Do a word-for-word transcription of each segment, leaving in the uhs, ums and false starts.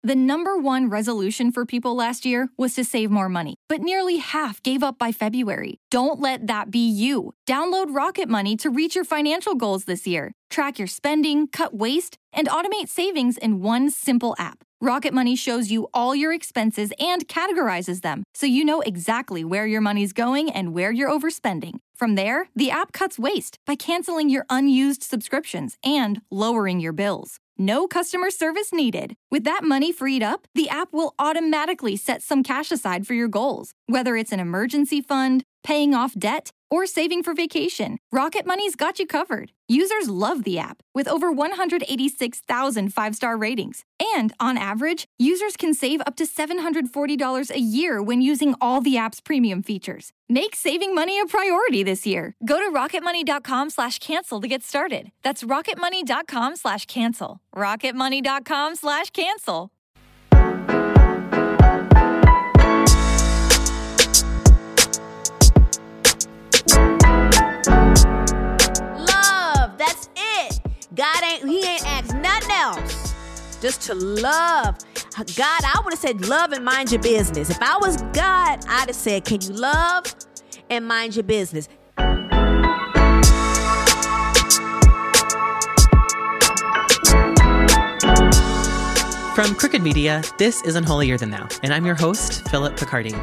The number one resolution for people last year was to save more money, but nearly half gave up by February. Don't let that be you. Download Rocket Money to reach your financial goals this year. Track your spending, cut waste, and automate savings in one simple app. Rocket Money shows you all your expenses and categorizes them, so you know exactly where your money's going and where you're overspending. From there, the app cuts waste by canceling your unused subscriptions and lowering your bills. No customer service needed. With that money freed up, the app will automatically set some cash aside for your goals. Whether it's an emergency fund, paying off debt, or saving for vacation, Rocket Money's got you covered. Users love the app, with over one hundred eighty-six thousand five-star ratings. And on average, users can save up to seven hundred forty dollars a year when using all the app's premium features. Make saving money a priority this year. Go to rocketmoney.com slash cancel to get started. That's rocketmoney.com slash cancel. rocketmoney.com slash cancel. Love, that's it. God ain't, he ain't asked nothing else. Just to love. God, I would have said love and mind your business. If I was God, I'd have said, can you love and mind your business? From Crooked Media, this is Unholier Than Thou, and I'm your host, Philip Picardi.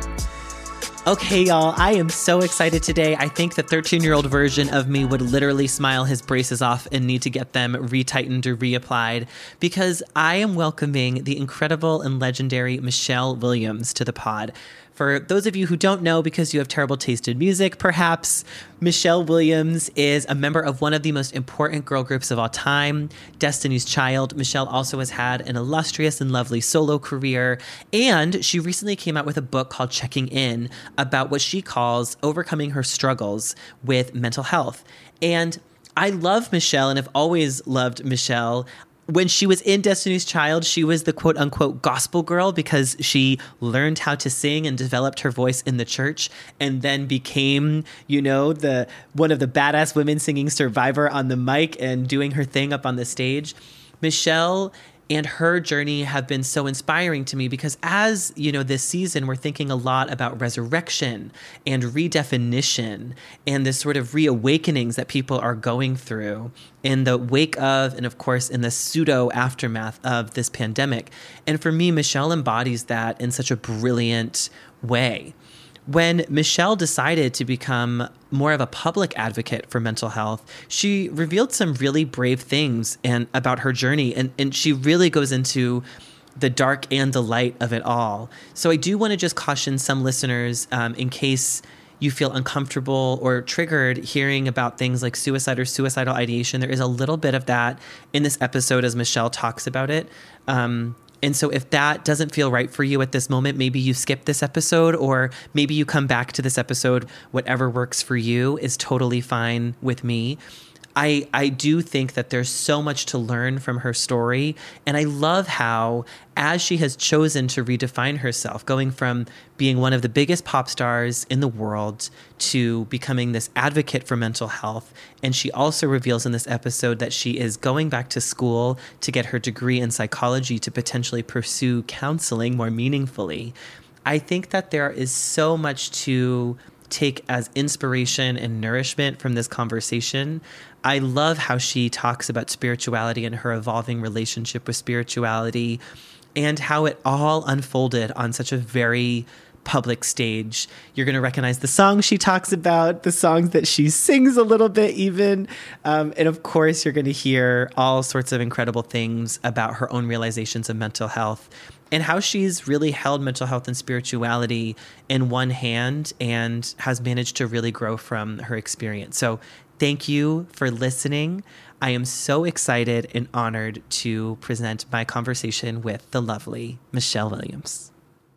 Okay, y'all, I am so excited today. I think the thirteen-year-old version of me would literally smile his braces off and need to get them retightened or reapplied, because I am welcoming the incredible and legendary Michelle Williams to the pod. For those of you who don't know, because you have terrible taste in music, perhaps, Michelle Williams is a member of one of the most important girl groups of all time, Destiny's Child. Michelle also has had an illustrious and lovely solo career, and she recently came out with a book called Checking In about what she calls overcoming her struggles with mental health. And I love Michelle and have always loved Michelle. When she was in Destiny's Child, she was the quote unquote gospel girl because she learned how to sing and developed her voice in the church and then became, you know, the one of the badass women singing Survivor on the mic and doing her thing up on the stage. Michelle and her journey have been so inspiring to me because as, you know, this season, we're thinking a lot about resurrection and redefinition and this sort of reawakenings that people are going through in the wake of, and of course, in the pseudo aftermath of this pandemic. And for me, Michelle embodies that in such a brilliant way. When Michelle decided to become more of a public advocate for mental health, she revealed some really brave things and about her journey. And, and she really goes into the dark and the light of it all. So I do want to just caution some listeners um, in case you feel uncomfortable or triggered hearing about things like suicide or suicidal ideation. There is a little bit of that in this episode as Michelle talks about it. Um, And so if that doesn't feel right for you at this moment, maybe you skip this episode or maybe you come back to this episode. Whatever works for you is totally fine with me. I, I do think that there's so much to learn from her story. And I love how, as she has chosen to redefine herself, going from being one of the biggest pop stars in the world to becoming this advocate for mental health. And she also reveals in this episode that she is going back to school to get her degree in psychology to potentially pursue counseling more meaningfully. I think that there is so much to take as inspiration and nourishment from this conversation. I love how she talks about spirituality and her evolving relationship with spirituality and how it all unfolded on such a very public stage. You're going to recognize the songs she talks about, the songs that she sings a little bit even. Um, and of course, you're going to hear all sorts of incredible things about her own realizations of mental health and how she's really held mental health and spirituality in one hand and has managed to really grow from her experience. So thank you for listening. I am so excited and honored to present my conversation with the lovely Michelle Williams.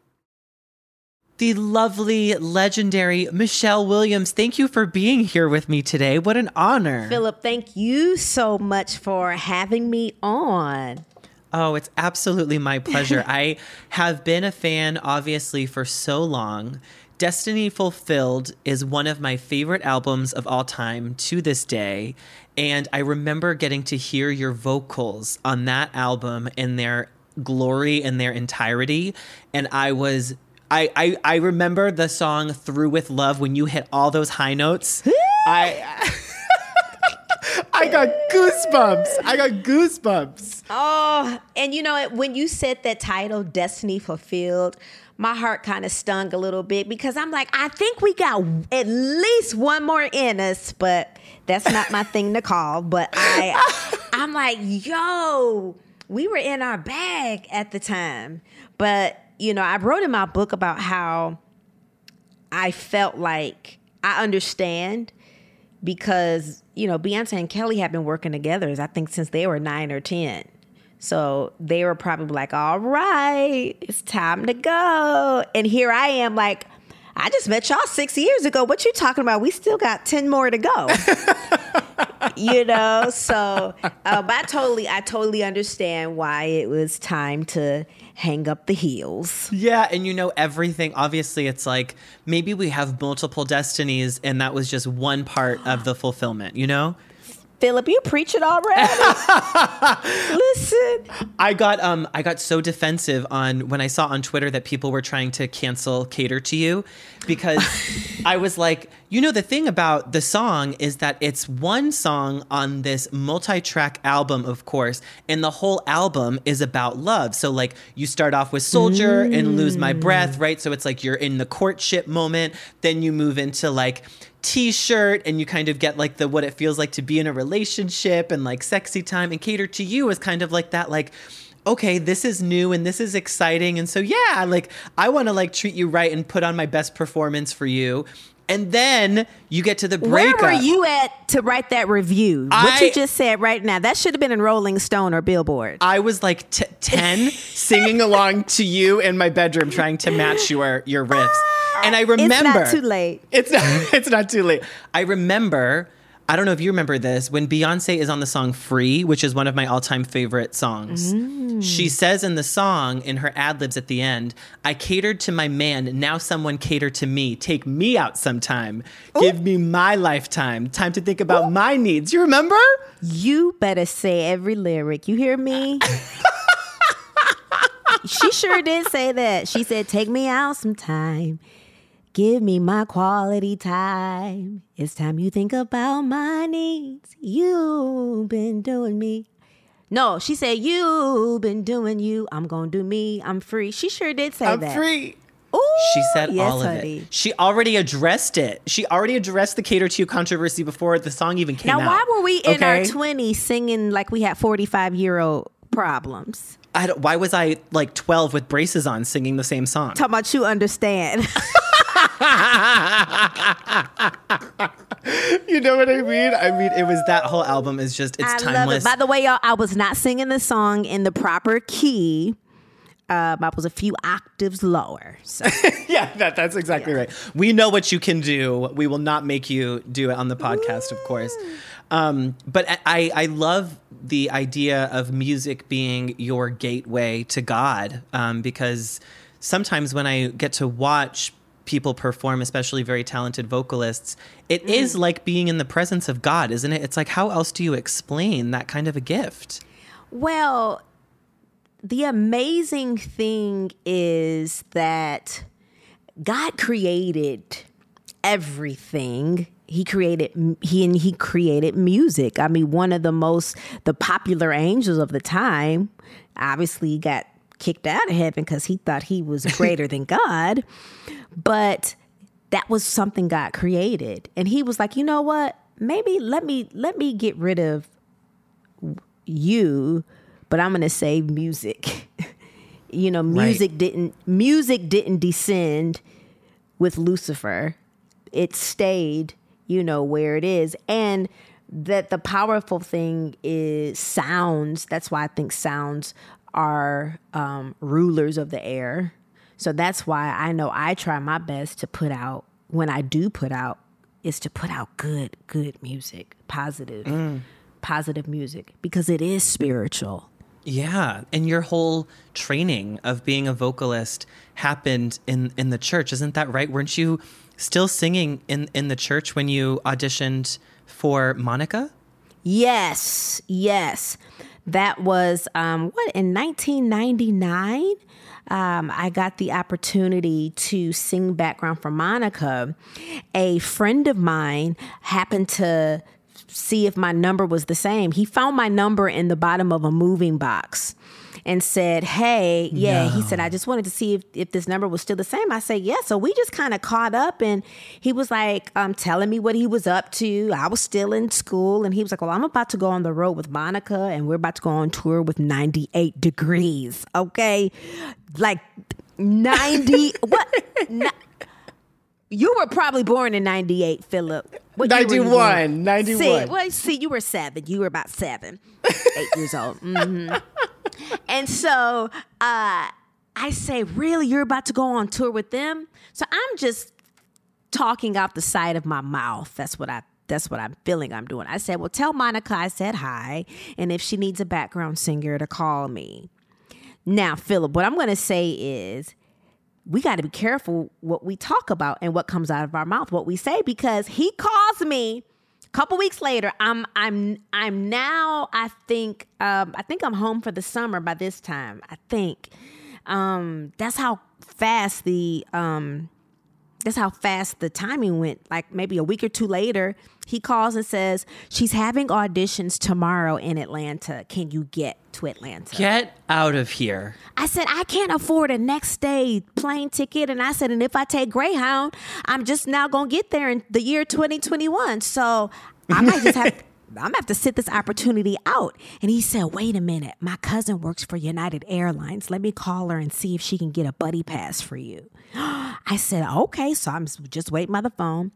The lovely, legendary Michelle Williams, thank you for being here with me today. What an honor. Philip, thank you so much for having me on. Oh, it's absolutely my pleasure. I have been a fan, obviously, for so long. Destiny Fulfilled is one of my favorite albums of all time to this day. And I remember getting to hear your vocals on that album, and they're glory in their entirety. And I was, I, I, I remember the song Through With Love when you hit all those high notes. I, I got goosebumps. I got goosebumps. Oh, and you know, when you said that title, Destiny Fulfilled, my heart kind of stung a little bit because I'm like, I think we got at least one more in us, but that's not my thing to call. But I, I'm like, yo, we were in our bag at the time. But, you know, I wrote in my book about how I felt like I understand because, you know, Beyonce and Kelly have been working together, I think, since they were nine or ten. So they were probably like, all right, it's time to go. And here I am like, I just met y'all six years ago. What you talking about? We still got ten more to go. You know, so uh, but I totally, I totally understand why it was time to hang up the heels. Yeah, and you know, everything, obviously it's like, maybe we have multiple destinies and that was just one part of the fulfillment, you know? Philip, you preach it already. Listen, I got um I got so defensive on when I saw on Twitter that people were trying to cancel Cater to You because I was like, you know, the thing about the song is that it's one song on this multi-track album, of course, and the whole album is about love. So like you start off with Soldier mm. and Lose My Breath, right? So it's like you're in the courtship moment, then you move into like T-shirt and you kind of get like the what it feels like to be in a relationship and like sexy time, and Cater to You is kind of like that, like, okay, this is new and this is exciting, and so yeah, like I want to like treat you right and put on my best performance for you. And then you get to the breakup. Where were you at to write that review? I, what you just said right now, that should have been in Rolling Stone or Billboard. I was like t- ten singing along to you in my bedroom trying to match your your riffs. And I remember... It's not too late. It's not, it's not too late. I remember... I don't know if you remember this, when Beyonce is on the song Free, which is one of my all-time favorite songs. Mm. She says in the song, in her ad-libs at the end, I catered to my man, now someone cater to me. Take me out sometime. Ooh. Give me my lifetime. Time to think about Ooh. my needs. You remember? You better say every lyric. You hear me? She sure did say that. She said, take me out sometime. Give me my quality time. It's time you think about my needs. You've been doing me. No, she said, you've been doing you. I'm going to do me. I'm free. She sure did say I'm that. I'm free. Ooh, she said yes, all of honey. it. She already addressed it. She already addressed the Cater to You controversy before the song even came now, out. Now, why were we in okay? our twenties singing like we had forty-five-year-old problems? I don't, why was I like twelve with braces on singing the same song? Talking about you understand. You know what I mean? I mean, it was that whole album is just, it's I timeless. Love it. By the way, y'all, I was not singing the song in the proper key. Um, I was a few octaves lower. So. yeah, that, that's exactly yeah. right. We know what you can do. We will not make you do it on the podcast, Ooh. of course. Um, but I, I love the idea of music being your gateway to God, um, because sometimes when I get to watch people perform, especially very talented vocalists, it mm. is like being in the presence of God, isn't it? It's like, how else do you explain that kind of a gift? Well, the amazing thing is that God created everything. He created he and he created music. I mean, one of the most the popular angels of the time obviously got kicked out of heaven because he thought he was greater than God. But that was something God created. And he was like, you know what? Maybe let me let me get rid of you, but I'm going to save music. You know, music right. didn't music didn't descend with Lucifer. It stayed, you know, where it is. And that the powerful thing is sounds. That's why I think sounds are um, rulers of the air. So that's why I know I try my best to put out, when I do put out, is to put out good, good music, positive, mm. positive music, because it is spiritual. Yeah. And your whole training of being a vocalist happened in, in the church. Isn't that right? Weren't you still singing in, in the church when you auditioned for Monica? Yes. Yes. That was, um, what, in nineteen ninety-nine? Um, I got the opportunity to sing background for Monica. A friend of mine happened to see if my number was the same. He found my number in the bottom of a moving box and said, hey, yeah, no. He said, I just wanted to see if, if this number was still the same. I said, yeah. So we just kind of caught up, and he was like um, telling me what he was up to. I was still in school, and he was like, well, I'm about to go on the road with Monica, and we're about to go on tour with ninety-eight degrees. Okay. Like ninety, what? No, you were probably born in ninety-eight, Philip. What ninety-one, ninety-one. See, well, see, you were seven. You were about seven, eight years old. Mm-hmm. And so uh, I say, really, you're about to go on tour with them? So I'm just talking out the side of my mouth. That's what I. That's what I'm feeling I'm doing. I said, well, tell Monica I said hi, and if she needs a background singer to call me. Now, Philip, what I'm going to say is we got to be careful what we talk about and what comes out of our mouth, what we say, because he calls me a couple weeks later. I'm I'm I'm now I think um, I think I'm home for the summer by this time. I think um, that's how fast the um, that's how fast the timing went. Like maybe a week or two later, he calls and says, she's having auditions tomorrow in Atlanta. Can you get to Atlanta? Get out of here. I said, I can't afford a next day plane ticket. And I said, and if I take Greyhound, I'm just now going to get there in the year twenty twenty-one. So I might just have, I'm going to have to sit this opportunity out. And he said, wait a minute. My cousin works for United Airlines. Let me call her and see if she can get a buddy pass for you. I said, okay. So I'm just waiting by the phone.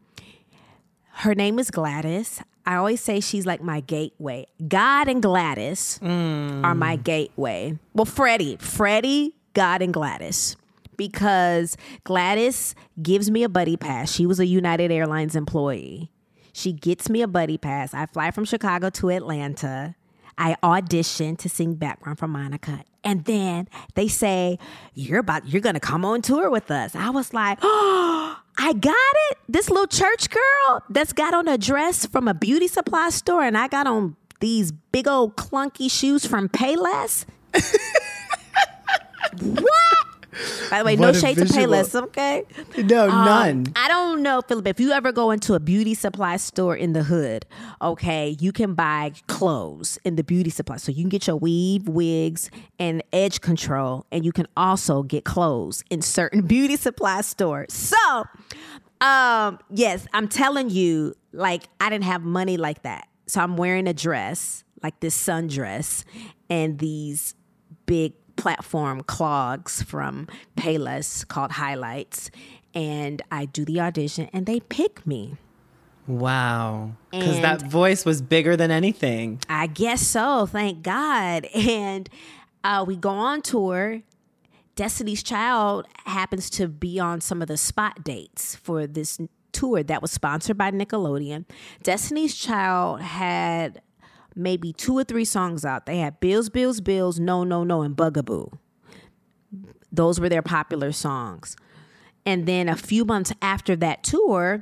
Her name is Gladys. I always say she's like my gateway. God and Gladys mm. are my gateway. Well, Freddie, Freddie, God, and Gladys. Because Gladys gives me a buddy pass. She was a United Airlines employee. She gets me a buddy pass. I fly from Chicago to Atlanta. I audition to sing background for Monica. And then they say, you're about, you're going to come on tour with us. I was like, oh, I got it. This little church girl that's got on a dress from a beauty supply store, and I got on these big old clunky shoes from Payless. What? By the way, what no shade visual. to Payless, okay? No, um, none. I don't know, Philip, if you ever go into a beauty supply store in the hood, okay, you can buy clothes in the beauty supply. So you can get your weave, wigs, and edge control, and you can also get clothes in certain beauty supply stores. So, um, yes, I'm telling you, like, I didn't have money like that. So I'm wearing a dress, like this sundress, and these big platform clogs from Payless called Highlights, and I do the audition and they pick me. Wow. Because that voice was bigger than anything. I guess so, thank God. And uh, we go on tour. Destiny's Child happens to be on some of the spot dates for this tour that was sponsored by Nickelodeon. Destiny's Child had maybe two or three songs out. They had Bills, Bills, Bills, No, No, No, and Bugaboo. Those were their popular songs. And then a few months after that tour,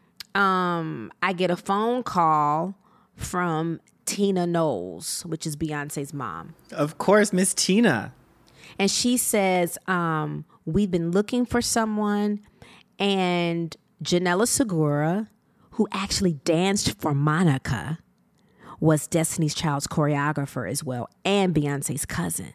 um, I get a phone call from Tina Knowles, which is Beyonce's mom. Of course, Miss Tina. And she says, um, we've been looking for someone, and Janella Segura, who actually danced for Monica, was Destiny's Child's choreographer as well, and Beyonce's cousin.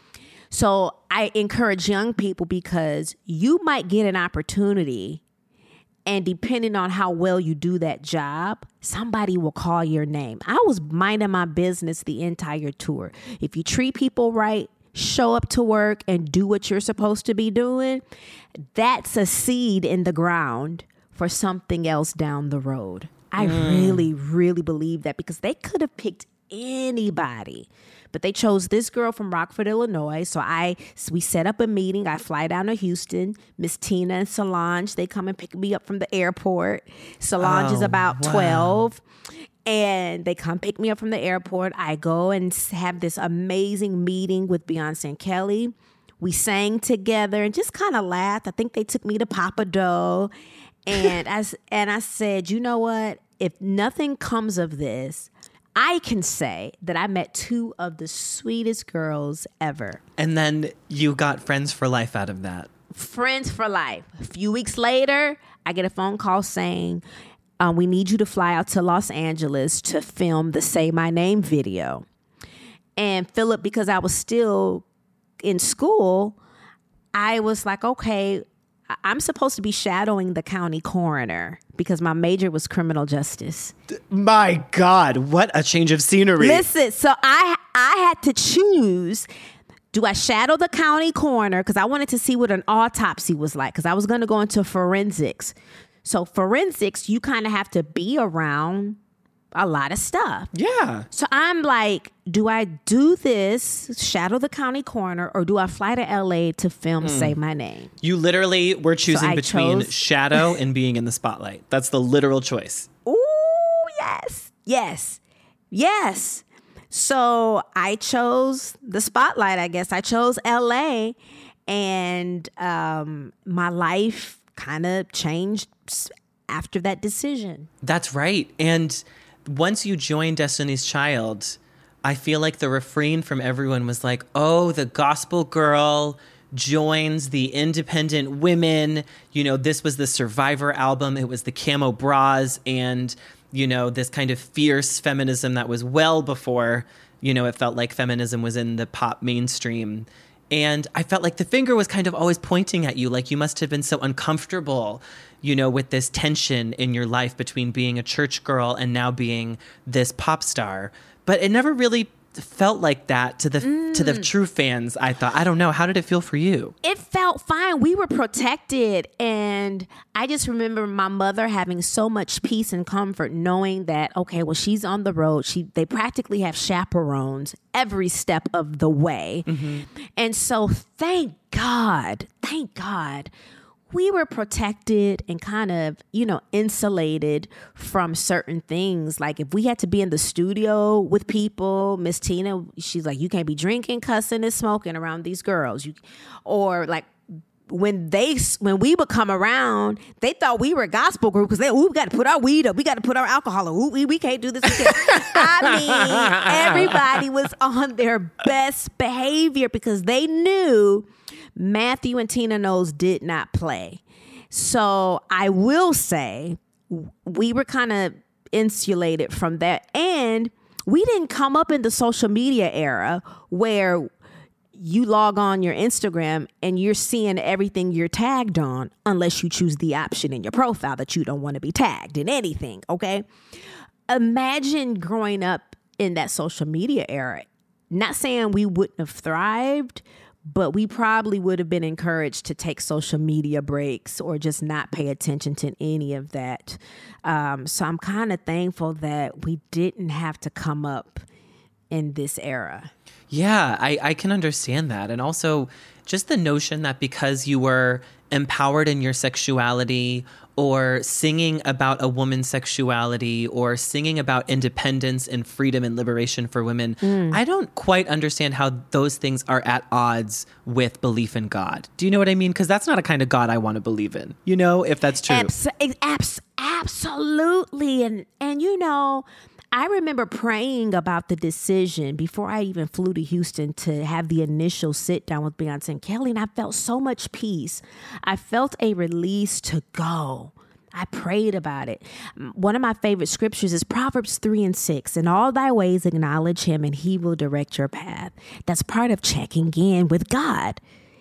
So I encourage young people, because you might get an opportunity, and depending on how well you do that job, somebody will call your name. I was minding my business the entire tour. If you treat people right, show up to work, and do what you're supposed to be doing, that's a seed in the ground for something else down the road. I mm. really, really believe that, because they could have picked anybody, but they chose this girl from Rockford, Illinois. So I, so we set up a meeting. I fly down to Houston. Miss Tina and Solange, they come and pick me up from the airport. Solange oh, is about wow. twelve, and they come pick me up from the airport. I go and have this amazing meeting with Beyonce and Kelly. We sang together and just kind of laughed. I think they took me to Papa Dough. And I, and I said, you know what? If nothing comes of this, I can say that I met two of the sweetest girls ever. And then you got friends for life out of that. Friends for life. A few weeks later, I get a phone call saying, um, we need you to fly out to Los Angeles to film the Say My Name video. And Philip, because I was still in school, I was like, okay, I'm supposed to be shadowing the county coroner because my major was criminal justice. My God, what a change of scenery. Listen, so I I had to choose, do I shadow the county coroner? Because I wanted to see what an autopsy was like because I was going to go into forensics. So forensics, you kind of have to be around a lot of stuff. Yeah. So I'm like, do I do this, shadow the county coroner, or do I fly to L A to film mm. Say My Name? You literally were choosing so between chose- shadow and being in the spotlight. That's the literal choice. Ooh, yes. Yes. Yes. So I chose the spotlight, I guess. I chose L A, and um, my life kind of changed after that decision. That's right. And once you joined Destiny's Child, I feel like the refrain from everyone was like, oh, the gospel girl joins the independent women. You know, this was the Survivor album. It was the camo bras and, you know, this kind of fierce feminism that was well before, you know, it felt like feminism was in the pop mainstream. And I felt like the finger was kind of always pointing at you, like you must have been so uncomfortable, you know, with this tension in your life between being a church girl and now being this pop star. But it never really felt like that to the mm. to the true fans, I thought. I don't know. How did it feel for you? It felt fine. We were protected. And I just remember my mother having so much peace and comfort knowing that, okay, well, she's on the road. She They practically have chaperones every step of the way. Mm-hmm. And so thank God, thank God, we were protected and kind of, you know, insulated from certain things. Like if we had to be in the studio with people, Miss Tina, she's like, you can't be drinking, cussing, and smoking around these girls. You, or like when they, when we would come around, they thought we were a gospel group because they, ooh, we got to put our weed up. We got to put our alcohol up. Ooh, we, we can't do this. We can't. I mean, everybody was on their best behavior because they knew Matthew and Tina Knowles did not play. So I will say we were kind of insulated from that. And we didn't come up in the social media era where you log on your Instagram and you're seeing everything you're tagged on unless you choose the option in your profile that you don't want to be tagged in anything, okay? Imagine growing up in that social media era. Not saying we wouldn't have thrived, but we probably would have been encouraged to take social media breaks or just not pay attention to any of that. Um, so I'm kind of thankful that we didn't have to come up in this era. Yeah, I, I can understand that. And also just the notion that because you were empowered in your sexuality or singing about a woman's sexuality or singing about independence and freedom and liberation for women, mm. I don't quite understand how those things are at odds with belief in God. Do you know what I mean? Because that's not a kind of God I want to believe in, you know, if that's true. Abs- abs- absolutely. And, and, you know, I remember praying about the decision before I even flew to Houston to have the initial sit down with Beyonce and Kelly, and I felt so much peace. I felt a release to go. I prayed about it. One of my favorite scriptures is Proverbs three and six. In all thy ways acknowledge him and he will direct your path. That's part of checking in with God.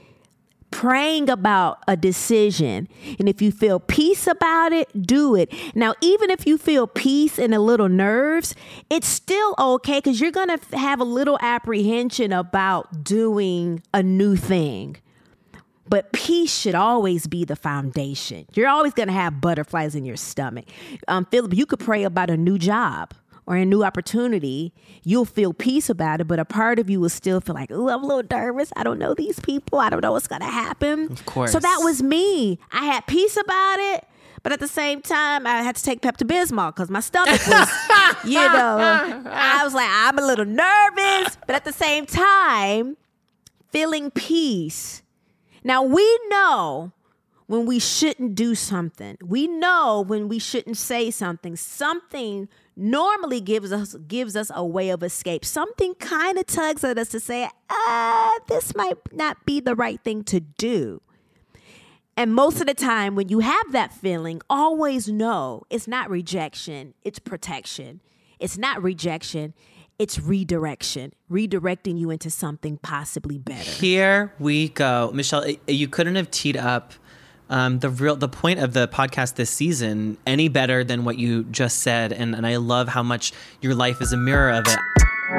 Praying about a decision. And if you feel peace about it, do it. Now, even if you feel peace and a little nerves, it's still okay because you're going to have a little apprehension about doing a new thing. But peace should always be the foundation. You're always going to have butterflies in your stomach. Um, Philip, you could pray about a new job or a new opportunity. You'll feel peace about it, but a part of you will still feel like, ooh, I'm a little nervous. I don't know these people. I don't know what's going to happen. Of course. So that was me. I had peace about it, but at the same time, I had to take Pepto-Bismol because my stomach was, you know, I was like, I'm a little nervous, but at the same time, feeling peace. Now, we know when we shouldn't do something. We know when we shouldn't say something. Something normally gives us gives us a way of escape. Something kind of tugs at us to say, ah, this might not be the right thing to do. And most of the time when you have that feeling, always know it's not rejection, it's protection. It's not rejection, it's redirection, redirecting you into something possibly better. Here we go. Michelle, you couldn't have teed up um, the real the point of the podcast this season any better than what you just said. And, and I love how much your life is a mirror of it.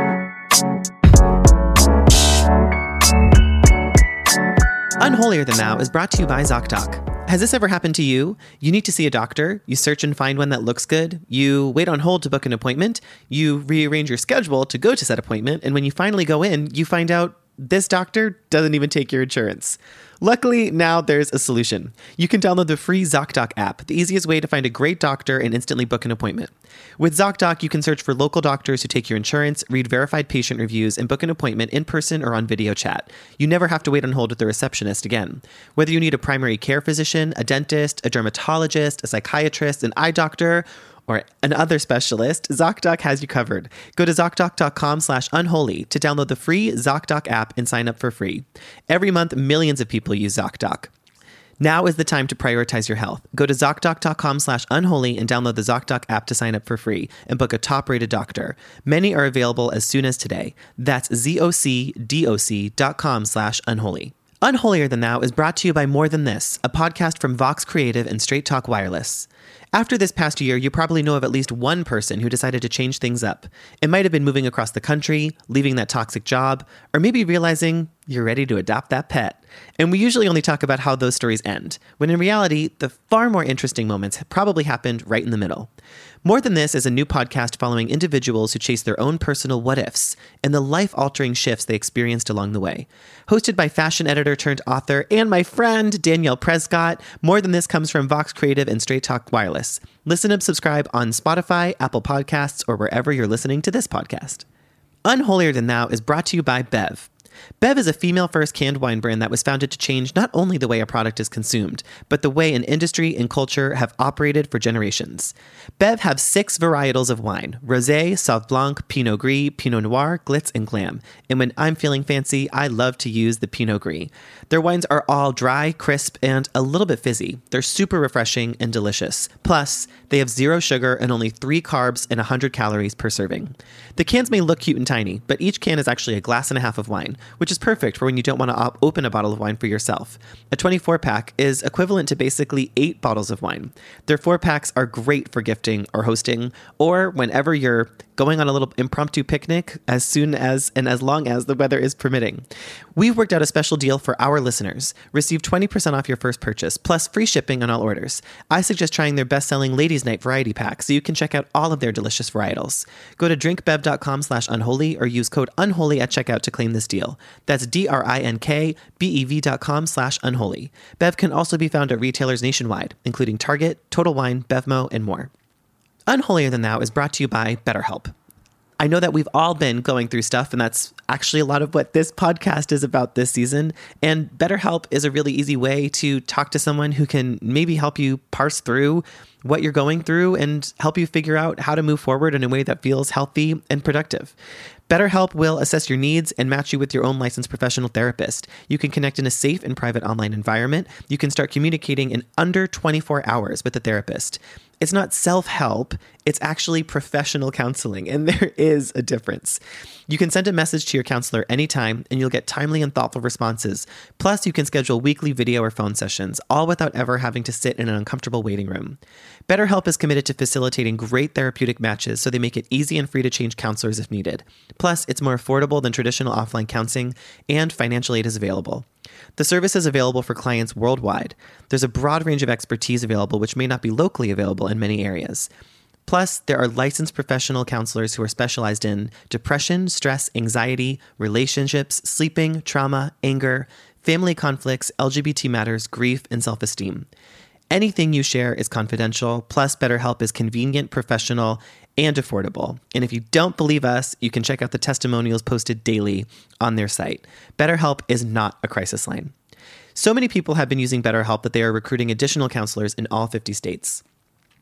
Unholier Than Thou is brought to you by ZocDoc. Has this ever happened to you? You need to see a doctor, you search and find one that looks good, you wait on hold to book an appointment, you rearrange your schedule to go to said appointment, and when you finally go in, you find out this doctor doesn't even take your insurance. Luckily, now there's a solution. You can download the free ZocDoc app, the easiest way to find a great doctor and instantly book an appointment. With ZocDoc, you can search for local doctors who take your insurance, read verified patient reviews, and book an appointment in person or on video chat. You never have to wait on hold with the receptionist again. Whether you need a primary care physician, a dentist, a dermatologist, a psychiatrist, an eye doctor, or another specialist, ZocDoc has you covered. Go to ZocDoc.com slash unholy to download the free ZocDoc app and sign up for free. Every month, millions of people use ZocDoc. Now is the time to prioritize your health. Go to ZocDoc.com slash unholy and download the ZocDoc app to sign up for free and book a top-rated doctor. Many are available as soon as today. That's Z-O-C-D-O-C dot com slash unholy. Unholier Than Thou is brought to you by More Than This, a podcast from Vox Creative and Straight Talk Wireless. After this past year, you probably know of at least one person who decided to change things up. It might have been moving across the country, leaving that toxic job, or maybe realizing you're ready to adopt that pet. And we usually only talk about how those stories end, when in reality, the far more interesting moments probably happened right in the middle. More Than This is a new podcast following individuals who chase their own personal what-ifs and the life-altering shifts they experienced along the way. Hosted by fashion editor turned author and my friend Danielle Prescott, More Than This comes from Vox Creative and Straight Talk Wireless. Listen and subscribe on Spotify, Apple Podcasts, or wherever you're listening to this podcast. Unholier Than Thou is brought to you by Bev. Bev is a female-first canned wine brand that was founded to change not only the way a product is consumed, but the way an industry and culture have operated for generations. Bev have six varietals of wine: Rosé, Sauv Blanc, Pinot Gris, Pinot Noir, Glitz, and Glam. And when I'm feeling fancy, I love to use the Pinot Gris. Their wines are all dry, crisp, and a little bit fizzy. They're super refreshing and delicious. Plus, they have zero sugar and only three carbs and one hundred calories per serving. The cans may look cute and tiny, but each can is actually a glass and a half of wine, which is perfect for when you don't want to op- open a bottle of wine for yourself. A twenty-four pack is equivalent to basically eight bottles of wine. Their four packs are great for gifting or hosting, or whenever you're going on a little impromptu picnic, as soon as and as long as the weather is permitting. We've worked out a special deal for our listeners. Receive twenty percent off your first purchase, plus free shipping on all orders. I suggest trying their best-selling Ladies' Night Variety Pack so you can check out all of their delicious varietals. Go to drinkbev.com slash unholy or use code unholy at checkout to claim this deal. That's D-R-I-N-K-B-E-V dot com slash unholy. Bev can also be found at retailers nationwide, including Target, Total Wine, Bevmo, and more. Unholier Than Thou is brought to you by BetterHelp. I know that we've all been going through stuff, and that's actually a lot of what this podcast is about this season. And BetterHelp is a really easy way to talk to someone who can maybe help you parse through what you're going through and help you figure out how to move forward in a way that feels healthy and productive. BetterHelp will assess your needs and match you with your own licensed professional therapist. You can connect in a safe and private online environment. You can start communicating in under twenty-four hours with a therapist. It's not self-help, it's actually professional counseling, and there is a difference. You can send a message to your counselor anytime, and you'll get timely and thoughtful responses. Plus, you can schedule weekly video or phone sessions, all without ever having to sit in an uncomfortable waiting room. BetterHelp is committed to facilitating great therapeutic matches, so they make it easy and free to change counselors if needed. Plus, it's more affordable than traditional offline counseling, and financial aid is available. The service is available for clients worldwide. There's a broad range of expertise available, which may not be locally available in many areas. Plus, there are licensed professional counselors who are specialized in depression, stress, anxiety, relationships, sleeping, trauma, anger, family conflicts, L G B T matters, grief, and self-esteem. Anything you share is confidential, plus BetterHelp is convenient, professional, and affordable. And if you don't believe us, you can check out the testimonials posted daily on their site. BetterHelp is not a crisis line. So many people have been using BetterHelp that they are recruiting additional counselors in all fifty states.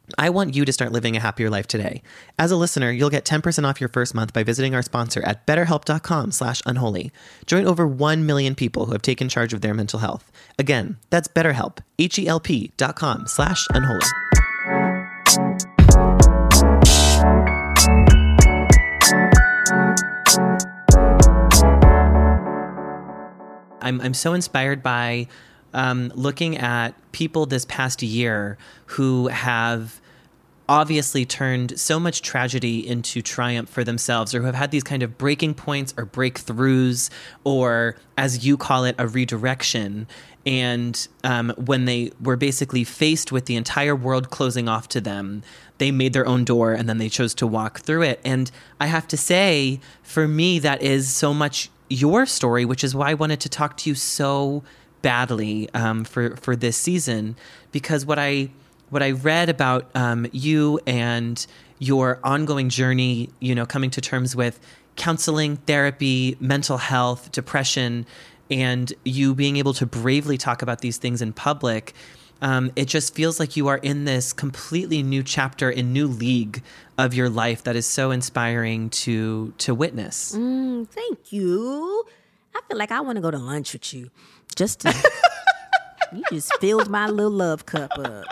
I want you to start living a happier life today. As a listener, you'll get ten percent off your first month by visiting our sponsor at betterhelp.com slash unholy. Join over one million people who have taken charge of their mental health. Again, that's BetterHelp, H-E-L-P dot com slash unholy. I'm I'm so inspired by um, looking at people this past year who have obviously turned so much tragedy into triumph for themselves, or who have had these kind of breaking points or breakthroughs, or as you call it, a redirection. And um, when they were basically faced with the entire world closing off to them, they made their own door and then they chose to walk through it. And I have to say, for me, that is so much your story, which is why I wanted to talk to you so badly um, for for this season, because what I what I read about um, you and your ongoing journey, you know, coming to terms with counseling, therapy, mental health, depression, and you being able to bravely talk about these things in public. Um, it just feels like you are in this completely new chapter, in new league of your life that is so inspiring to to witness. Mm, thank you. I feel like I want to go to lunch with you. Just to, you just filled my little love cup up.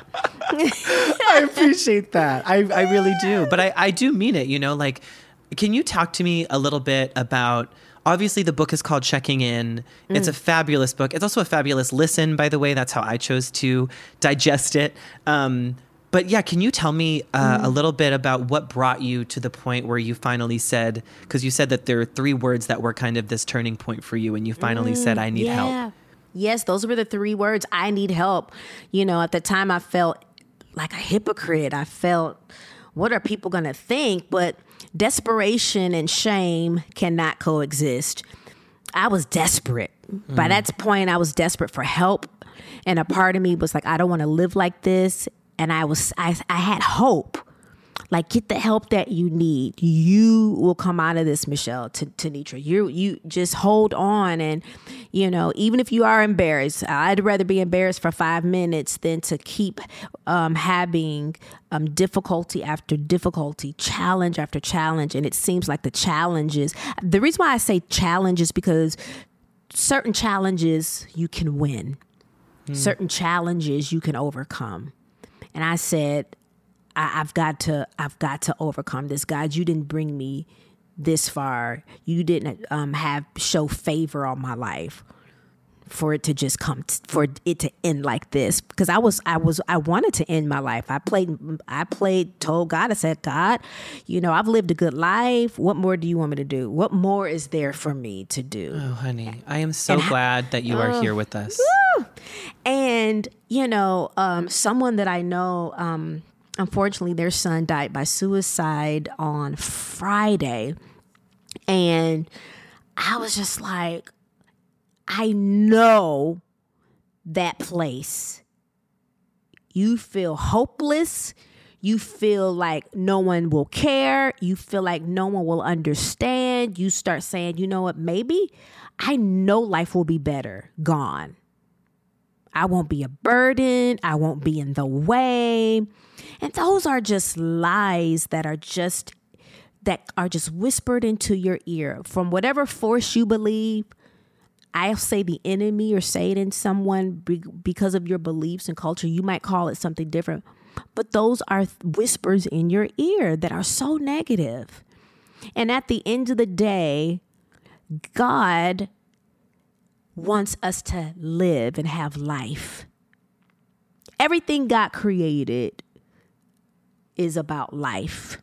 I appreciate that. I, I really do. But I, I do mean it, you know, like, can you talk to me a little bit about, obviously the book is called Checking In. Mm. It's a fabulous book. It's also a fabulous listen, by the way. That's how I chose to digest it. Um, but yeah, can you tell me uh, mm. a little bit about what brought you to the point where you finally said, because you said that there are three words that were kind of this turning point for you, and you finally mm, said, I need yeah. help. Yes, those were the three words. I need help. You know, at the time I felt like a hypocrite. I felt, what are people going to think? But desperation and shame cannot coexist. I was desperate. Mm. By that point, I was desperate for help. And a part of me was like, I don't want to live like this. And I was, I, I had hope. Like, get the help that you need. You will come out of this, Michelle, to Tenitra. You you just hold on. And, you know, even if you are embarrassed, I'd rather be embarrassed for five minutes than to keep um, having um, difficulty after difficulty, challenge after challenge. And it seems like the challenges, the reason why I say challenge is because certain challenges you can win. Mm. Certain challenges you can overcome. And I said, I, I've got to, I've got to overcome this. God, you didn't bring me this far. You didn't um, have show favor on my life for it to just come, t- for it to end like this. Because I was, I was, I wanted to end my life. I played, I played, told God, I said, God, you know, I've lived a good life. What more do you want me to do? What more is there for me to do? Oh, honey, I am so and glad I, that you are uh, here with us. Woo! And, you know, um, someone that I know, um, unfortunately, their son died by suicide on Friday. And I was just like, I know that place. You feel hopeless. You feel like no one will care. You feel like no one will understand. You start saying, you know what, maybe I know life will be better gone. I won't be a burden. I won't be in the way. And those are just lies that are just that are just whispered into your ear from whatever force you believe. I'll say the enemy or say it in someone be- because of your beliefs and culture. You might call it something different, but those are whispers in your ear that are so negative. And at the end of the day, God wants us to live and have life. Everything God created is about life,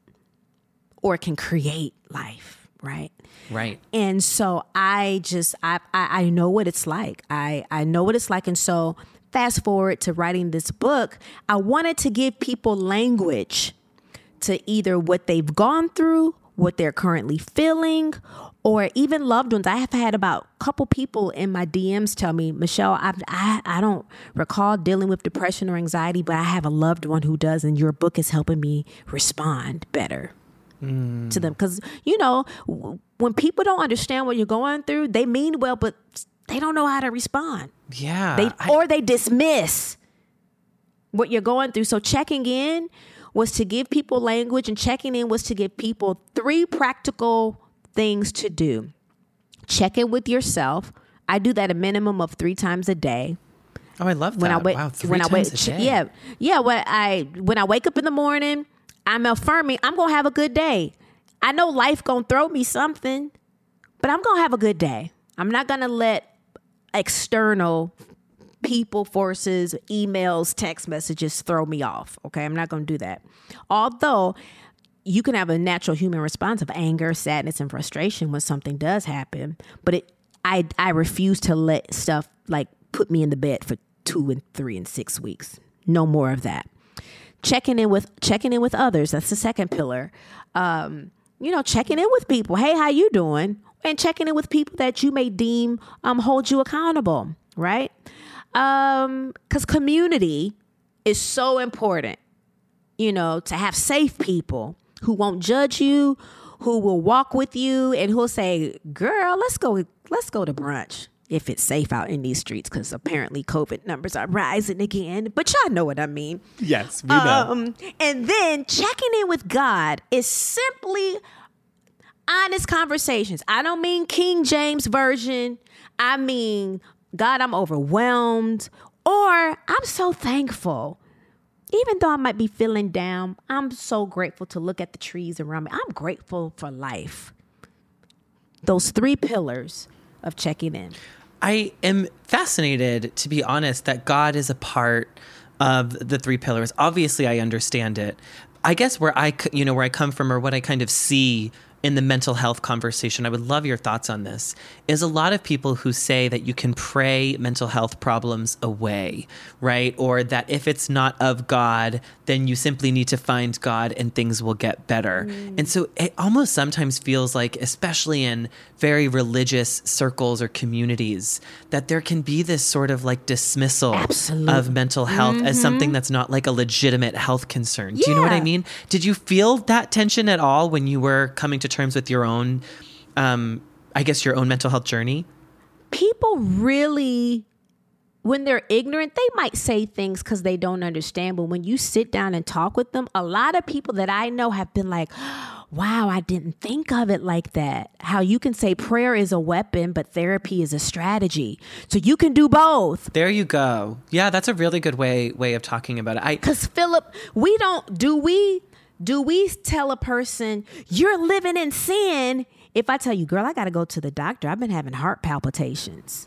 or can create life, right? Right. And so I just, I, I, I know what it's like. I, I know what it's like. And so fast forward to writing this book, I wanted to give people language to either what they've gone through, what they're currently feeling, or even loved ones. I have had about a couple people in my D Ms tell me, Michelle, I, I I don't recall dealing with depression or anxiety, but I have a loved one who does, and your book is helping me respond better mm. to them. Because, you know, when people don't understand what you're going through, they mean well, but they don't know how to respond. Yeah. They, I, or they dismiss. what you're going through. So checking in was to give people language, and checking in was to give people three practical things to do. Check in with yourself. I do that a minimum of three times a day. Oh, I love that. When I wake, wow, three when times I wake, a day. Yeah. Yeah. When I, when I wake up in the morning, I'm affirming I'm going to have a good day. I know life going to throw me something, but I'm going to have a good day. I'm not going to let external people, forces, emails, text messages throw me off. Okay. I'm not going to do that. Although you can have a natural human response of anger, sadness, and frustration when something does happen. But it, I, I refuse to let stuff like put me in the bed for two and three and six weeks. No more of that. Checking in with, checking in with others. That's the second pillar. Um, you know, checking in with people. Hey, how you doing? And checking in with people that you may deem um, hold you accountable, right? Um, because community is so important, you know, to have safe people who won't judge you, who will walk with you, and who'll say, girl, let's go, let's go to brunch if it's safe out in these streets, because apparently COVID numbers are rising again. But y'all know what I mean. Yes, we know. Um, and then checking in with God is simply honest conversations. I don't mean King James Version. I mean, God, I'm overwhelmed, or I'm so thankful. Even though I might be feeling down, I'm so grateful to look at the trees around me. I'm grateful for life. Those three pillars of checking in. I am fascinated, to be honest, that God is a part of the three pillars. Obviously, I understand it. I guess where I, you know, where I come from, or what I kind of see in the mental health conversation, I would love your thoughts on this, is a lot of people who say that you can pray mental health problems away, right? Or that if it's not of God, then you simply need to find God and things will get better. Mm. And so it almost sometimes feels like, especially in very religious circles or communities, that there can be this sort of like dismissal Absolutely. Of mental health mm-hmm. as something that's not like a legitimate health concern. Yeah. Do you know what I mean? Did you feel that tension at all when you were coming to terms with your own, um, I guess, your own mental health journey? People really, when they're ignorant, they might say things because they don't understand. But when you sit down and talk with them, a lot of people that I know have been like, wow, I didn't think of it like that. How you can say prayer is a weapon, but therapy is a strategy. So you can do both. There you go. Yeah, that's a really good way way of talking about it. I Because Philip, we don't, do we... Do we tell a person, you're living in sin, if I tell you, girl, I got to go to the doctor. I've been having heart palpitations.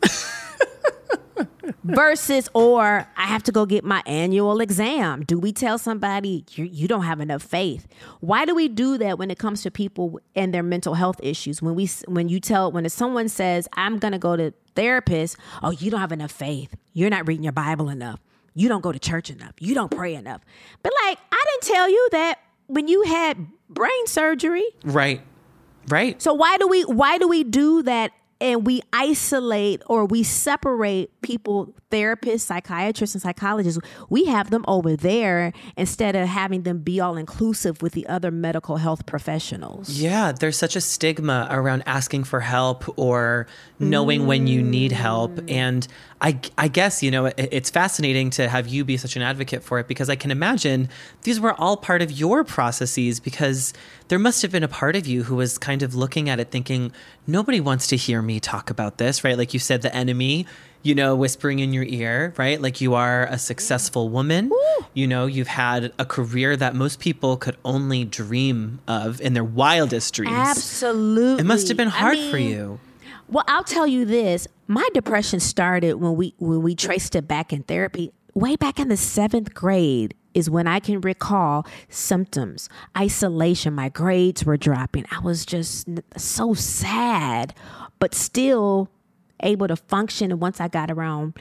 Versus, or I have to go get my annual exam. Do we tell somebody, you, you don't have enough faith? Why do we do that when it comes to people and their mental health issues? When we, when you tell, when someone says, I'm going to go to therapist, oh, you don't have enough faith. You're not reading your Bible enough. You don't go to church enough. You don't pray enough. But like, I didn't tell you that when you had brain surgery. Right. Right. So why do we why do we do that, and we isolate or we separate people, therapists, psychiatrists, and psychologists? We have them over there instead of having them be all inclusive with the other medical health professionals. Yeah, there's such a stigma around asking for help or knowing mm. when you need help. And I, I guess, you know, it, it's fascinating to have you be such an advocate for it, because I can imagine these were all part of your processes, because there must have been a part of you who was kind of looking at it thinking, nobody wants to hear me talk about this, right? Like you said, the enemy, you know, whispering in your ear, right? Like you are a successful woman. Woo. You know, you've had a career that most people could only dream of in their wildest dreams. Absolutely. It must have been hard I mean, for you. Well, I'll tell you this. My depression started when we when we traced it back in therapy. Way back in the seventh grade is when I can recall symptoms, isolation. My grades were dropping. I was just so sad, but still able to function. And once I got around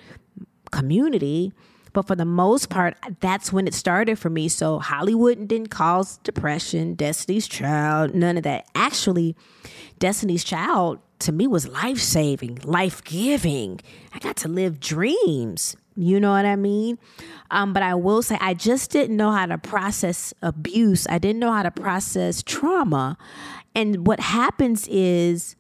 community, but for the most part, that's when it started for me. So Hollywood didn't cause depression, Destiny's Child, none of that. Actually, Destiny's Child to me was life-saving, life-giving. I got to live dreams. You know what I mean? Um, but I will say I just didn't know how to process abuse. I didn't know how to process trauma. And what happens is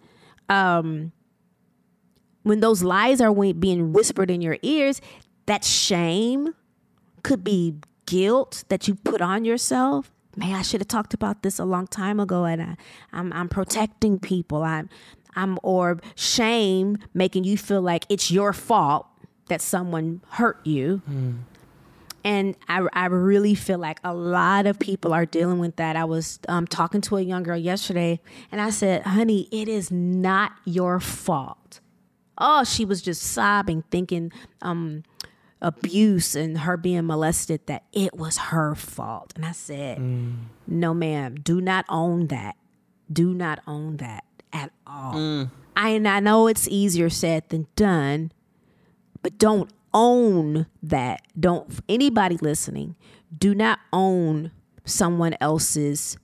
um, when those lies are being whispered in your ears, that shame could be guilt that you put on yourself. Man, I should have talked about this a long time ago, and I, I'm I'm protecting people. I'm I'm or shame making you feel like it's your fault that someone hurt you. Mm. And I, I really feel like a lot of people are dealing with that. I was um, talking to a young girl yesterday, and I said, honey, it is not your fault. Oh, she was just sobbing, thinking um, abuse and her being molested, that it was her fault. And I said, mm. no, ma'am, do not own that. Do not own that at all. Mm. I, and I know it's easier said than done, but don't own that. Don't, anybody listening, do not own someone else's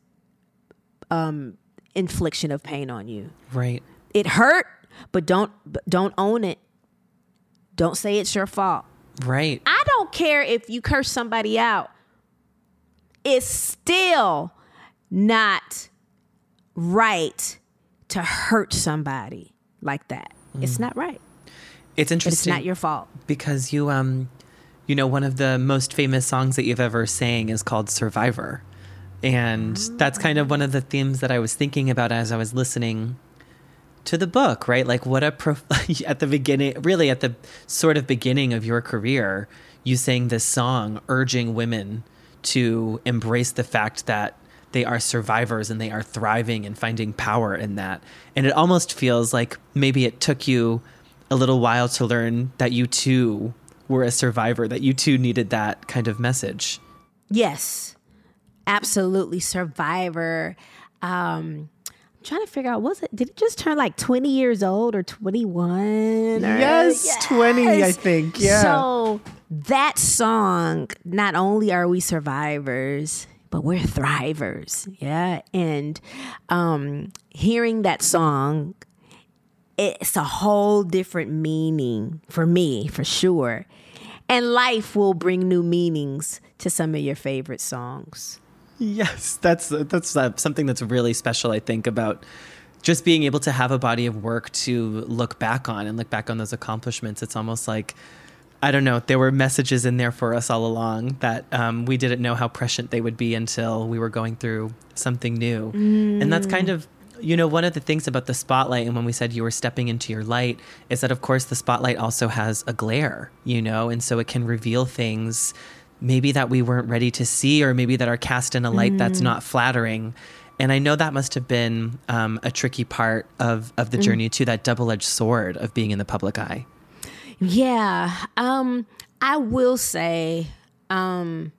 um, infliction of pain on you. Right. It hurt, but don't don't own it. Don't say it's your fault. Right. I don't care if you curse somebody out. It's still not right to hurt somebody like that. Mm. It's not right. It's interesting. But it's not your fault. Because you, um, you know, one of the most famous songs that you've ever sang is called Survivor. And oh. that's kind of one of the themes that I was thinking about as I was listening to the book, right? Like what a, prof- at the beginning, really at the sort of beginning of your career, you sang this song urging women to embrace the fact that they are survivors and they are thriving and finding power in that. And it almost feels like maybe it took you a little while to learn that you too were a survivor, that you too needed that kind of message. Yes, absolutely. Survivor. Um, I'm trying to figure out, was it, did it just turn like twenty years old or twenty-one? Or, yes, yes, twenty, I think. Yeah. So that song, not only are we survivors, but we're thrivers. Yeah. And um, hearing that song, it's a whole different meaning for me, for sure. And life will bring new meanings to some of your favorite songs. Yes, that's that's uh, something that's really special, I think, about just being able to have a body of work to look back on and look back on those accomplishments. It's almost like, I don't know, there were messages in there for us all along that um, we didn't know how prescient they would be until we were going through something new. Mm. And that's kind of, you know, one of the things about the spotlight, and when we said you were stepping into your light, is that, of course, the spotlight also has a glare, you know, and so it can reveal things maybe that we weren't ready to see, or maybe that are cast in a light mm. that's not flattering. And I know that must have been um, a tricky part of, of the journey, mm. too, that double-edged sword of being in the public eye. Yeah. Um, I will say um,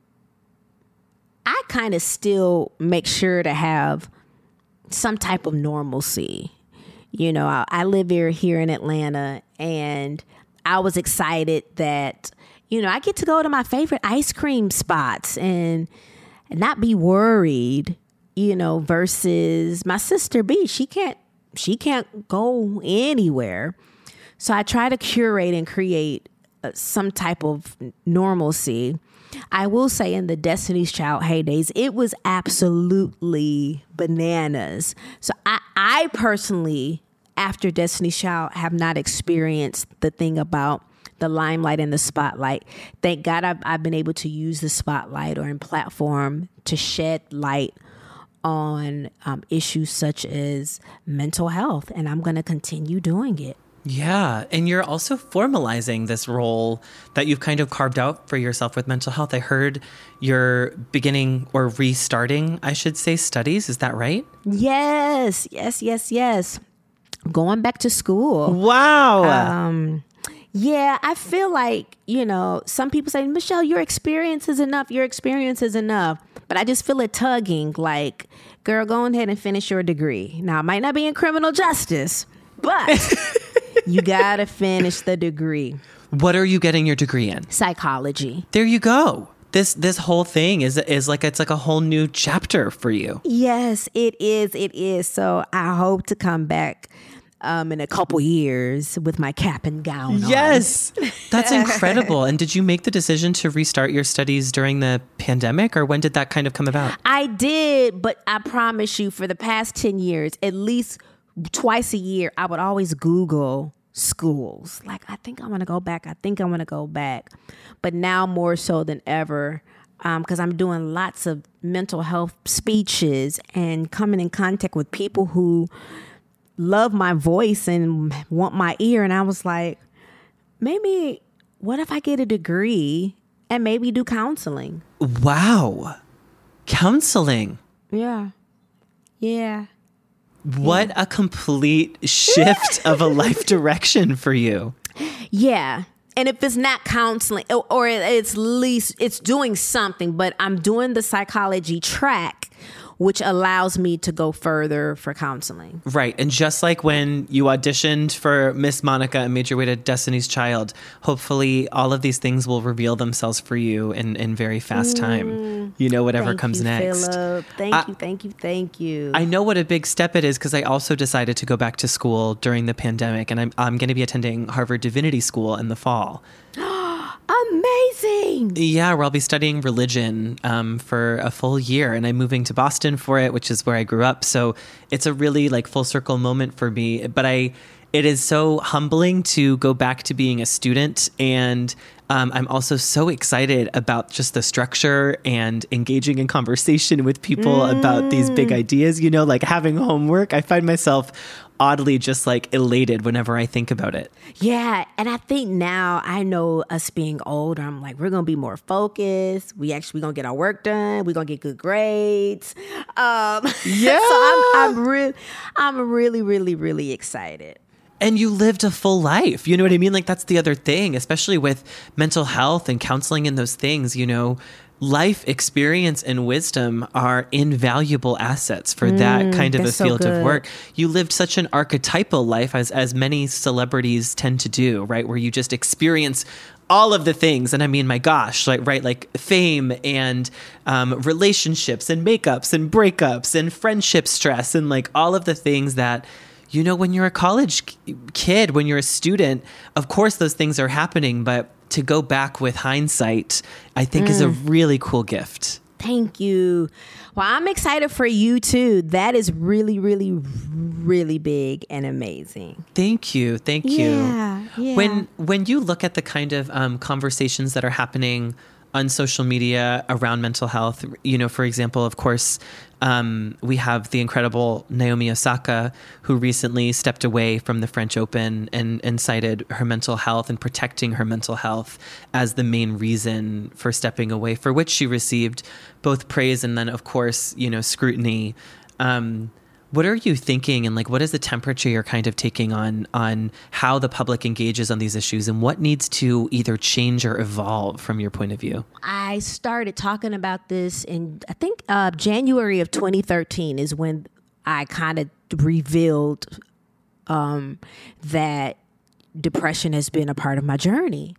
I kind of still make sure to have some type of normalcy. You know, I, I live here, here in Atlanta, and I was excited that, you know, I get to go to my favorite ice cream spots and, and not be worried, you know, versus my sister B, she can't, she can't go anywhere. So I try to curate and create uh, some type of normalcy. I will say in the Destiny's Child heydays, it was absolutely bananas. So I, I personally, after Destiny's Child, have not experienced the thing about the limelight and the spotlight. Thank God I've, I've been able to use the spotlight or in platform to shed light on um, issues such as mental health. And I'm going to continue doing it. Yeah. And you're also formalizing this role that you've kind of carved out for yourself with mental health. I heard you're beginning or restarting, I should say, studies. Is that right? Yes, yes, yes, yes. Going back to school. Wow. Um, yeah, I feel like, you know, some people say, Michelle, your experience is enough. Your experience is enough. But I just feel it tugging like, girl, go ahead and finish your degree. Now, it might not be in criminal justice, but you got to finish the degree. What are you getting your degree in? Psychology. There you go. This this whole thing is is like it's like a whole new chapter for you. Yes, it is. It is. So I hope to come back um, in a couple years with my cap and gown on. Yes, that's incredible. And did you make the decision to restart your studies during the pandemic, or when did that kind of come about? I did, but I promise you, for the past ten years, at least twice a year, I would always Google schools. Like, I think I want to go back. I think I want to go back. But now more so than ever, because um, I'm doing lots of mental health speeches and coming in contact with people who love my voice and want my ear. And I was like, maybe, what if I get a degree and maybe do counseling? Wow. Counseling. Yeah. Yeah. What yeah. a complete shift of a life direction for you. Yeah. And if it's not counseling or it's least it's doing something, but I'm doing the psychology track, which allows me to go further for counseling. Right. And just like when you auditioned for Miss Monica and made your way to Destiny's Child, hopefully all of these things will reveal themselves for you in, in very fast time. Mm, you know, whatever comes you, next. Phillip. Thank I, you, thank you, thank you. I know what a big step it is because I also decided to go back to school during the pandemic, and I'm, I'm going to be attending Harvard Divinity School in the fall. Amazing. Yeah, where I'll be studying religion um, for a full year, and I'm moving to Boston for it, which is where I grew up. So it's a really like full circle moment for me. But I, it is so humbling to go back to being a student, and um, I'm also so excited about just the structure and engaging in conversation with people mm. about these big ideas. You know, like having homework. I find myself oddly just like elated whenever I think about it. Yeah. And I think now I know us being older, I'm like, we're going to be more focused. We actually going to get our work done. We're going to get good grades. Um, yeah. So I'm, I'm, re- I'm really, really, really excited. And you lived a full life. You know what I mean? Like that's the other thing, especially with mental health and counseling and those things, you know, life experience and wisdom are invaluable assets for mm, that kind of a field so of work. You lived such an archetypal life as, as many celebrities tend to do, right? Where you just experience all of the things. And I mean, my gosh, like, right, like fame and um, relationships and makeups and breakups and friendship stress and like all of the things that, you know, when you're a college kid, when you're a student, of course those things are happening, but to go back with hindsight, I think mm. is a really cool gift. Thank you. Well, I'm excited for you too. That is really, really, really big and amazing. Thank you. Thank you. Yeah, yeah. When when you look at the kind of um, conversations that are happening on social media around mental health, you know, for example, of course, um, we have the incredible Naomi Osaka, who recently stepped away from the French Open and, and cited her mental health and protecting her mental health as the main reason for stepping away, for which she received both praise and then, of course, you know, scrutiny. Um, What are you thinking, and like, what is the temperature you're kind of taking on on how the public engages on these issues, and what needs to either change or evolve from your point of view? I started talking about this in, I think, uh, January of twenty thirteen is when I kind of revealed um, that depression has been a part of my journey.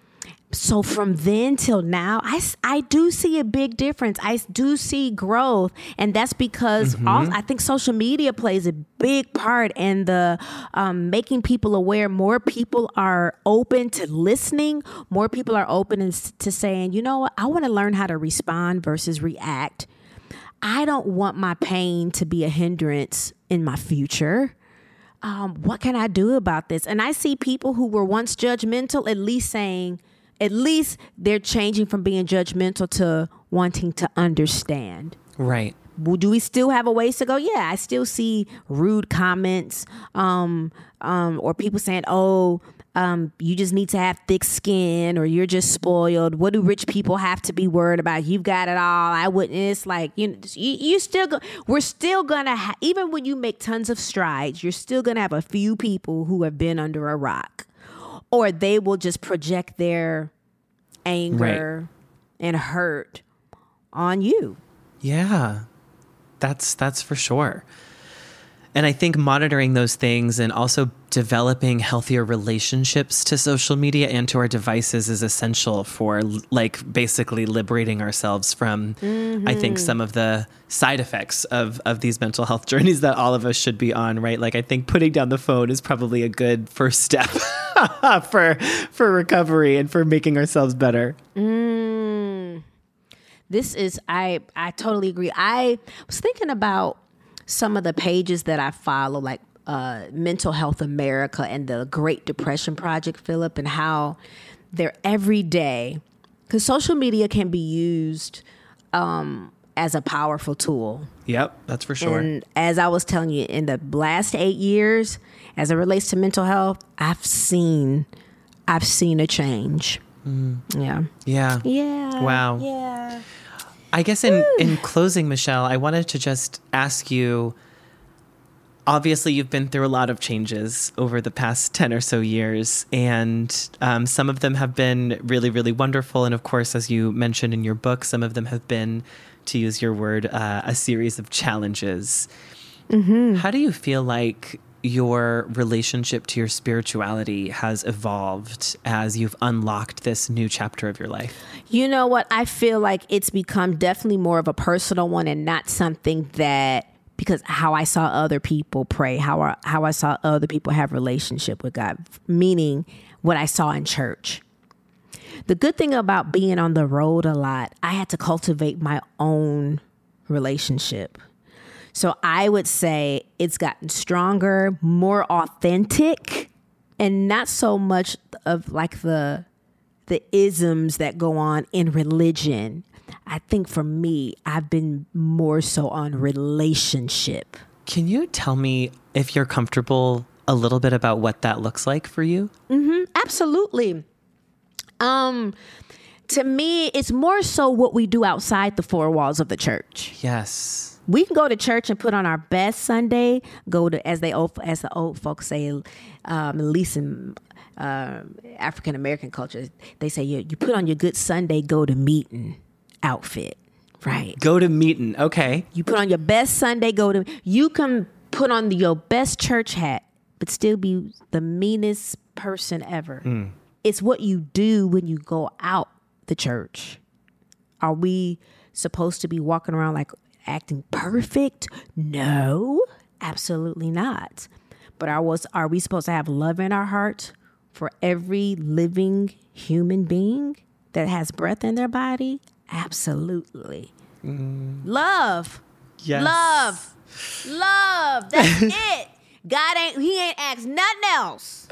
So from then till now, I, I do see a big difference. I do see growth. And that's because mm-hmm. all, I think social media plays a big part in the um, making people aware. More people are open to listening. More people are open to saying, you know what, I want to learn how to respond versus react. I don't want my pain to be a hindrance in my future. Um, what can I do about this? And I see people who were once judgmental at least saying, at least they're changing from being judgmental to wanting to understand. Right. Do we still have a ways to go? Yeah, I still see rude comments um, um, or people saying, oh, um, you just need to have thick skin or you're just spoiled. What do rich people have to be worried about? You've got it all. I wouldn't. It's like, you know, you, you still go, we're still going to ha- even when you make tons of strides, you're still going to have a few people who have been under a rock. Or they will just project their anger right. and hurt on you. Yeah, that's that's for sure. And I think monitoring those things and also developing healthier relationships to social media and to our devices is essential for like basically liberating ourselves from, mm-hmm. I think, some of the side effects of, of these mental health journeys that all of us should be on, right? Like I think putting down the phone is probably a good first step for for recovery and for making ourselves better. Mm. This is, I, I totally agree. I was thinking about some of the pages that I follow, like uh, Mental Health America and the Great Depression Project, Philip, and how they're every day, because social media can be used um, as a powerful tool. Yep, that's for sure. And as I was telling you, in the last eight years, as it relates to mental health, I've seen, I've seen a change. Mm. Yeah. Yeah. Yeah. Wow. Yeah. I guess in, in closing, Michelle, I wanted to just ask you, obviously you've been through a lot of changes over the past ten or so years, and um, some of them have been really, really wonderful. And of course, as you mentioned in your book, some of them have been, to use your word, uh, a series of challenges. Mm-hmm. How do you feel like your relationship to your spirituality has evolved as you've unlocked this new chapter of your life? You know what? I feel like it's become definitely more of a personal one and not something that, because how I saw other people pray, how I, how I saw other people have relationship with God, meaning what I saw in church. The good thing about being on the road a lot, I had to cultivate my own relationship. So I would say it's gotten stronger, more authentic, and not so much of like the the isms that go on in religion. I think for me, I've been more so on relationship. Can you tell me, if you're comfortable, a little bit about what that looks like for you? Mm-hmm, absolutely. Um, to me, it's more so what we do outside the four walls of the church. Yes. We can go to church and put on our best Sunday, go to, as they old, as the old folks say, um, at least in uh, African American culture, they say you, you put on your good Sunday, go to meeting outfit, right? Go to meeting, okay. You put on your best Sunday, go to, you can put on your best church hat, but still be the meanest person ever. Mm. It's what you do when you go out the church. Are we supposed to be walking around like acting perfect? No, absolutely not. But are, was, are we supposed to have love in our heart for every living human being that has breath in their body? Absolutely. Mm. Love. Yes. Love. Love. That's it. God ain't, he ain't asked nothing else.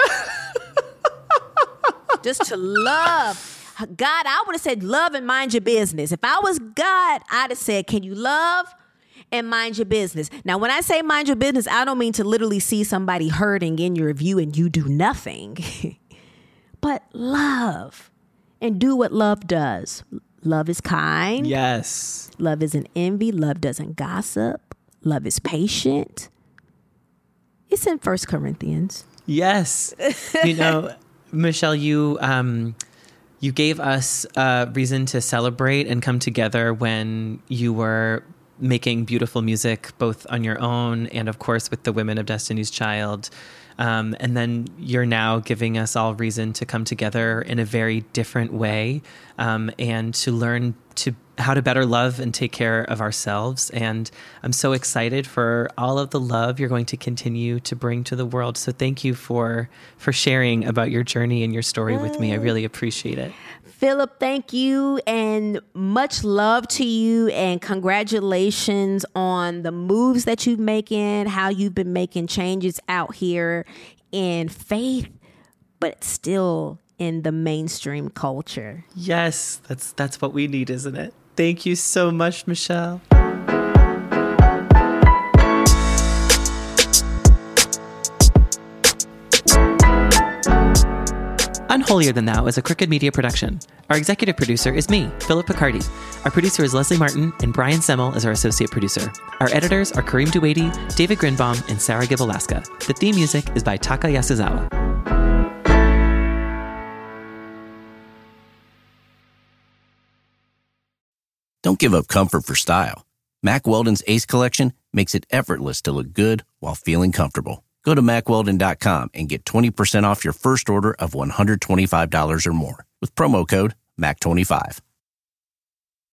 Just to love. God, I would have said love and mind your business. If I was God, I'd have said, can you love and mind your business? Now, when I say mind your business, I don't mean to literally see somebody hurting in your view and you do nothing. But love and do what love does. Love is kind. Yes. Love isn't envy. Love doesn't gossip. Love is patient. It's in First Corinthians. Yes. You know, Michelle, you um, you gave us a reason to celebrate and come together when you were making beautiful music, both on your own and, of course, with the Women of Destiny's Child. Um, and then you're now giving us all reason to come together in a very different way um, and to learn to how to better love and take care of ourselves. And I'm so excited for all of the love you're going to continue to bring to the world. So thank you for for sharing about your journey and your story with me. I really appreciate it. Philip, thank you, and much love to you, and congratulations on the moves that you've making, how you've been making changes out here in faith, but still in the mainstream culture. Yes, that's that's what we need, isn't it? Thank you so much, Michelle. Unholier Than Thou is a Crooked Media production. Our executive producer is me, Philip Picardi. Our producer is Leslie Martin, and Brian Semmel is our associate producer. Our editors are Kareem Duwaidi, David Grinbaum, and Sarah Gibalaska. The theme music is by Taka Yasuzawa. Don't give up comfort for style. Mack Weldon's Ace Collection makes it effortless to look good while feeling comfortable. Go to mack weldon dot com and get twenty percent off your first order of one hundred twenty-five dollars or more with promo code M A C twenty-five.